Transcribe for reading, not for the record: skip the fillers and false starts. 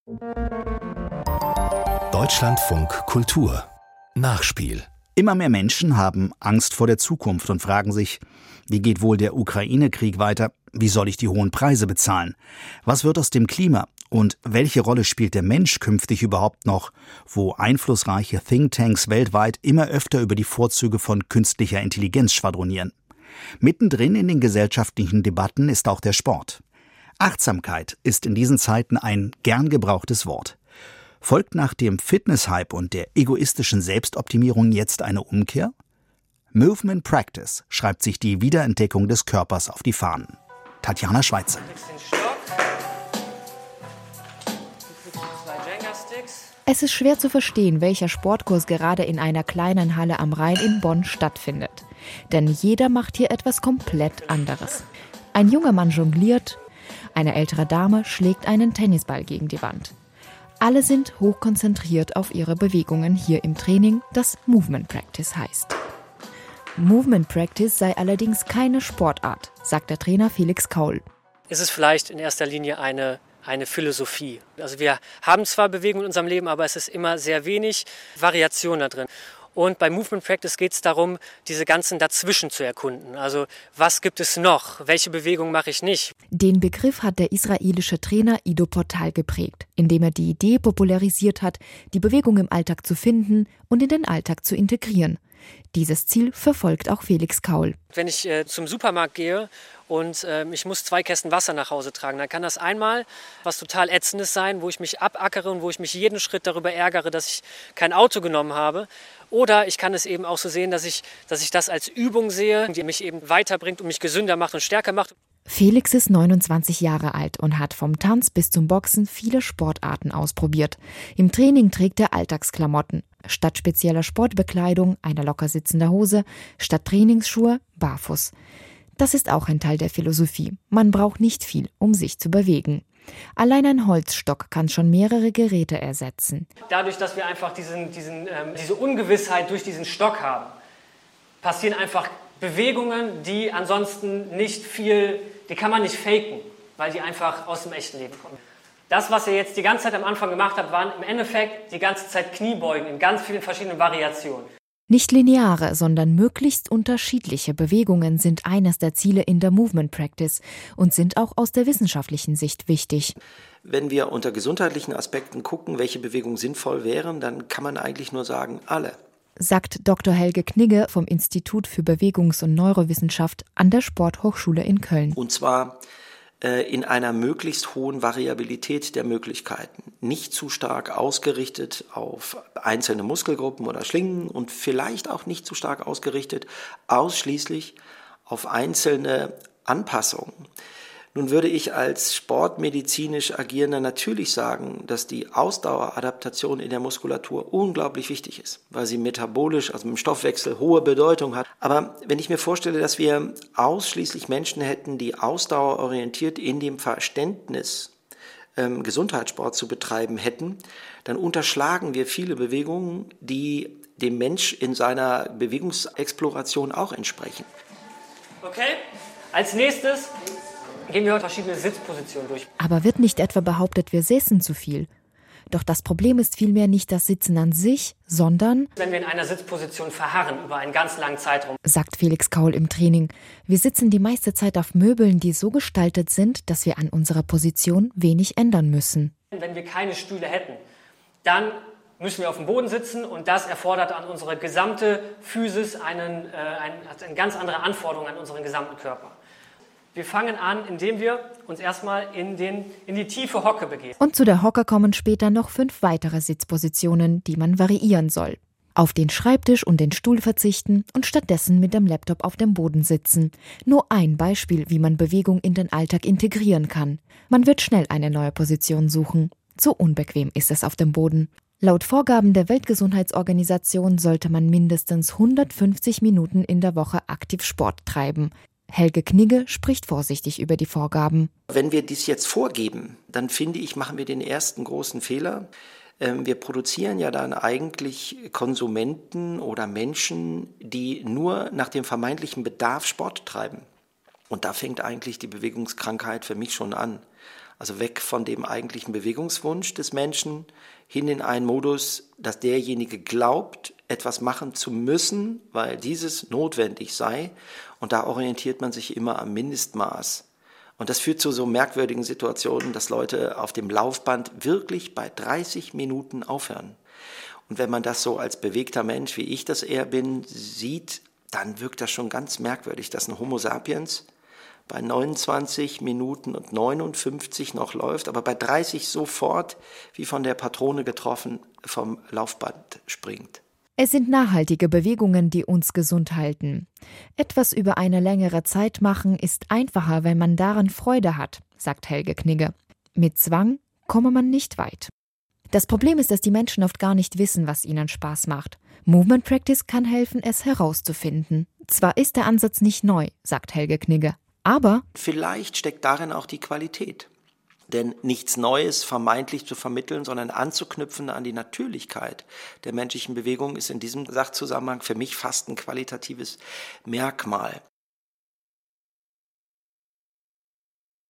Deutschlandfunk Kultur Nachspiel. Immer mehr Menschen haben Angst vor der Zukunft und fragen sich, wie geht wohl der Ukraine-Krieg weiter? Wie soll ich die hohen Preise bezahlen? Was wird aus dem Klima? Und welche Rolle spielt der Mensch künftig überhaupt noch, wo einflussreiche Thinktanks weltweit immer öfter über die Vorzüge von künstlicher Intelligenz schwadronieren? Mittendrin in den gesellschaftlichen Debatten ist auch der Sport. Achtsamkeit ist in diesen Zeiten ein gern gebrauchtes Wort. Folgt nach dem Fitness-Hype und der egoistischen Selbstoptimierung jetzt eine Umkehr? Movement Practice schreibt sich die Wiederentdeckung des Körpers auf die Fahnen. Tatjana Schweizer. Es ist schwer zu verstehen, welcher Sportkurs gerade in einer kleinen Halle am Rhein in Bonn stattfindet. Denn jeder macht hier etwas komplett anderes. Ein junger Mann jongliert, eine ältere Dame schlägt einen Tennisball gegen die Wand. Alle sind hochkonzentriert auf ihre Bewegungen hier im Training, das Movement Practice heißt. Movement Practice sei allerdings keine Sportart, sagt der Trainer Felix Kaul. Es ist vielleicht in erster Linie eine Philosophie. Also wir haben zwar Bewegung in unserem Leben, aber es ist immer sehr wenig Variation da drin. Und bei Movement Practice geht es darum, diese ganzen dazwischen zu erkunden. Also was gibt es noch? Welche Bewegung mache ich nicht? Den Begriff hat der israelische Trainer Ido Portal geprägt, indem er die Idee popularisiert hat, die Bewegung im Alltag zu finden und in den Alltag zu integrieren. Dieses Ziel verfolgt auch Felix Kaul. Wenn ich zum Supermarkt gehe und ich muss 2 Kästen Wasser nach Hause tragen, dann kann das einmal was total Ätzendes sein, wo ich mich abackere und wo ich mich jeden Schritt darüber ärgere, dass ich kein Auto genommen habe. Oder ich kann es eben auch so sehen, dass ich das als Übung sehe, die mich eben weiterbringt und mich gesünder macht und stärker macht. Felix ist 29 Jahre alt und hat vom Tanz bis zum Boxen viele Sportarten ausprobiert. Im Training trägt er Alltagsklamotten. Statt spezieller Sportbekleidung, einer locker sitzender Hose, statt Trainingsschuhe, barfuß. Das ist auch ein Teil der Philosophie. Man braucht nicht viel, um sich zu bewegen. Allein ein Holzstock kann schon mehrere Geräte ersetzen. Dadurch, dass wir einfach diese Ungewissheit durch diesen Stock haben, passieren einfach Bewegungen, die ansonsten die kann man nicht faken, weil die einfach aus dem echten Leben kommen. Das, was ihr jetzt die ganze Zeit am Anfang gemacht habt, waren im Endeffekt die ganze Zeit Kniebeugen in ganz vielen verschiedenen Variationen. Nicht lineare, sondern möglichst unterschiedliche Bewegungen sind eines der Ziele in der Movement Practice und sind auch aus der wissenschaftlichen Sicht wichtig. Wenn wir unter gesundheitlichen Aspekten gucken, welche Bewegungen sinnvoll wären, dann kann man eigentlich nur sagen, alle. Sagt Dr. Helge Knigge vom Institut für Bewegungs- und Neurowissenschaft an der Sporthochschule in Köln. Und zwar in einer möglichst hohen Variabilität der Möglichkeiten. Nicht zu stark ausgerichtet auf einzelne Muskelgruppen oder Schlingen und vielleicht auch nicht zu stark ausgerichtet ausschließlich auf einzelne Anpassungen. Nun würde ich als sportmedizinisch Agierender natürlich sagen, dass die Ausdaueradaptation in der Muskulatur unglaublich wichtig ist, weil sie metabolisch, also im Stoffwechsel, hohe Bedeutung hat. Aber wenn ich mir vorstelle, dass wir ausschließlich Menschen hätten, die ausdauerorientiert in dem Verständnis Gesundheitssport zu betreiben hätten, dann unterschlagen wir viele Bewegungen, die dem Mensch in seiner Bewegungsexploration auch entsprechen. Okay, als nächstes gehen wir heute verschiedene Sitzpositionen durch. Aber wird nicht etwa behauptet, wir säßen zu viel? Doch das Problem ist vielmehr nicht das Sitzen an sich, sondern wenn wir in einer Sitzposition verharren über einen ganz langen Zeitraum, sagt Felix Kaul im Training. Wir sitzen die meiste Zeit auf Möbeln, die so gestaltet sind, dass wir an unserer Position wenig ändern müssen. Wenn wir keine Stühle hätten, dann müssen wir auf dem Boden sitzen und das erfordert an unsere gesamte Physis eine ganz andere Anforderung an unseren gesamten Körper. Wir fangen an, indem wir uns erstmal in die tiefe Hocke begeben. Und zu der Hocke kommen später noch 5 weitere Sitzpositionen, die man variieren soll. Auf den Schreibtisch und den Stuhl verzichten und stattdessen mit dem Laptop auf dem Boden sitzen. Nur ein Beispiel, wie man Bewegung in den Alltag integrieren kann. Man wird schnell eine neue Position suchen. Zu unbequem ist es auf dem Boden. Laut Vorgaben der Weltgesundheitsorganisation sollte man mindestens 150 Minuten in der Woche aktiv Sport treiben. Helge Knigge spricht vorsichtig über die Vorgaben. Wenn wir dies jetzt vorgeben, dann finde ich, machen wir den ersten großen Fehler. Wir produzieren ja dann eigentlich Konsumenten oder Menschen, die nur nach dem vermeintlichen Bedarf Sport treiben. Und da fängt eigentlich die Bewegungskrankheit für mich schon an. Also weg von dem eigentlichen Bewegungswunsch des Menschen hin in einen Modus, dass derjenige glaubt, etwas machen zu müssen, weil dieses notwendig sei. Und da orientiert man sich immer am Mindestmaß. Und das führt zu so merkwürdigen Situationen, dass Leute auf dem Laufband wirklich bei 30 Minuten aufhören. Und wenn man das so als bewegter Mensch, wie ich das eher bin, sieht, dann wirkt das schon ganz merkwürdig, dass ein Homo sapiens bei 29 Minuten und 59 noch läuft, aber bei 30 sofort, wie von der Patrone getroffen, vom Laufband springt. Es sind nachhaltige Bewegungen, die uns gesund halten. Etwas über eine längere Zeit machen ist einfacher, wenn man daran Freude hat, sagt Helge Knigge. Mit Zwang komme man nicht weit. Das Problem ist, dass die Menschen oft gar nicht wissen, was ihnen Spaß macht. Movement Practice kann helfen, es herauszufinden. Zwar ist der Ansatz nicht neu, sagt Helge Knigge, aber vielleicht steckt darin auch die Qualität. Denn nichts Neues vermeintlich zu vermitteln, sondern anzuknüpfen an die Natürlichkeit der menschlichen Bewegung ist in diesem Sachzusammenhang für mich fast ein qualitatives Merkmal.